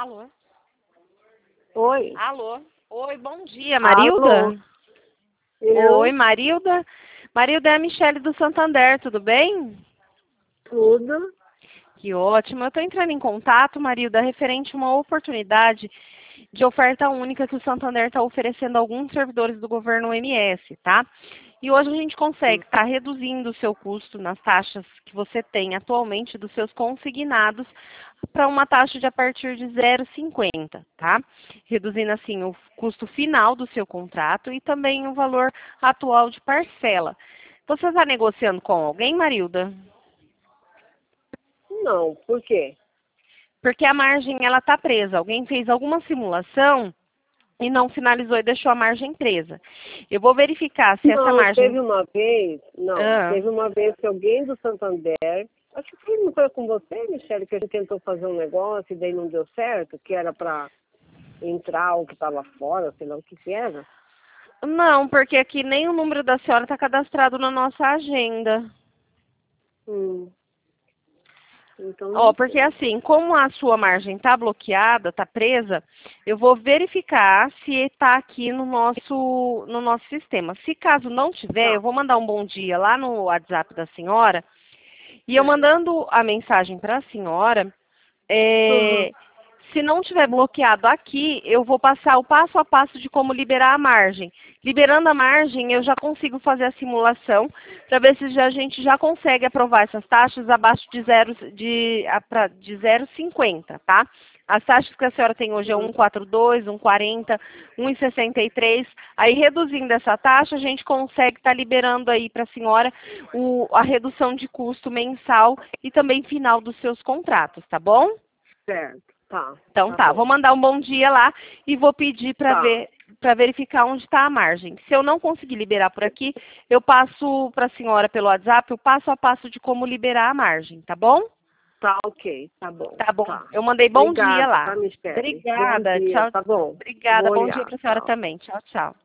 Alô? Oi. Alô? Oi, bom dia, Marilda? Alô? Eu? Oi, Marilda. Marilda é a Michele do Santander, tudo bem? Tudo. Que ótimo. Eu estou entrando em contato, Marilda, referente a uma oportunidade de oferta única que o Santander está oferecendo a alguns servidores do governo MS, tá? E hoje a gente consegue estar reduzindo o seu custo nas taxas que você tem atualmente dos seus consignados para uma taxa de a partir de 0,50, tá? Reduzindo assim o custo final do seu contrato e também o valor atual de parcela. Você está negociando com alguém, Marilda? Não, por quê? Porque a margem ela está presa. Alguém fez alguma simulação e não finalizou e deixou a margem presa. Eu vou verificar se essa Não, margem... Ah, teve uma vez que alguém do Santander, acho que não foi com você, Michele, que a gente tentou fazer um negócio e daí não deu certo, que era para entrar o que estava fora, sei lá o que que era. não, porque aqui nem o número da senhora está cadastrado na nossa agenda. Hum, então Ó, não porque sei. assim, como a sua margem está bloqueada, está presa, eu vou verificar se está aqui no nosso sistema. Se caso não tiver, eu Tá, vou mandar um bom dia lá no WhatsApp da senhora. E eu certo. mandando a mensagem para a senhora, Uhum, se não tiver bloqueado aqui, eu vou passar o passo a passo de como liberar a margem. Liberando a margem, eu já consigo fazer a simulação para ver se a gente já consegue aprovar essas taxas abaixo de 0,50, tá? As taxas que a senhora tem hoje é uhum, 1,42, 1,40, 1,63. Aí, reduzindo essa taxa, a gente consegue estar liberando aí para a senhora a redução de custo mensal e também final dos seus contratos, tá bom? certo. Tá, Então tá tá, bom. vou mandar um bom dia lá e vou pedir Tá, para verificar onde está a margem. Se eu não conseguir liberar por aqui, eu passo para a senhora pelo WhatsApp o passo a passo de como liberar a margem, tá bom? tá ok, tá bom, Tá bom. tá. Eu mandei bom dia Obrigada, lá. tá, Michele? Bom Obrigada, dia, tchau. tá bom. Obrigada, Vou bom dia olhar, para a senhora tchau. também. Tchau, tchau.